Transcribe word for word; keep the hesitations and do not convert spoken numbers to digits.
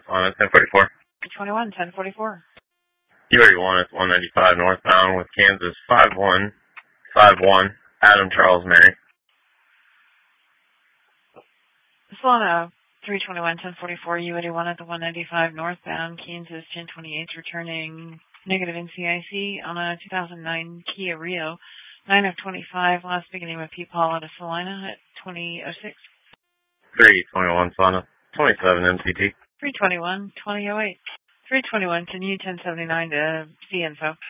on it, ten forty-four. three twenty-one, ten forty-four. U eighty-one at one ninety-five northbound with Kansas five one five one, Adam Charles Mary. Solana, three twenty-one, ten forty-four, U eighty-one at the one ninety-five northbound, Kansas ten twenty-eight, returning negative N C I C on a two thousand nine Kia Rio, nine of twenty-five, last beginning with P. Paul out of Salina at twenty oh six. three twenty-one Solana, twenty-seven M C T. three twenty-one, twenty oh eight. three twenty-one, can you ten seventy-nine to C info?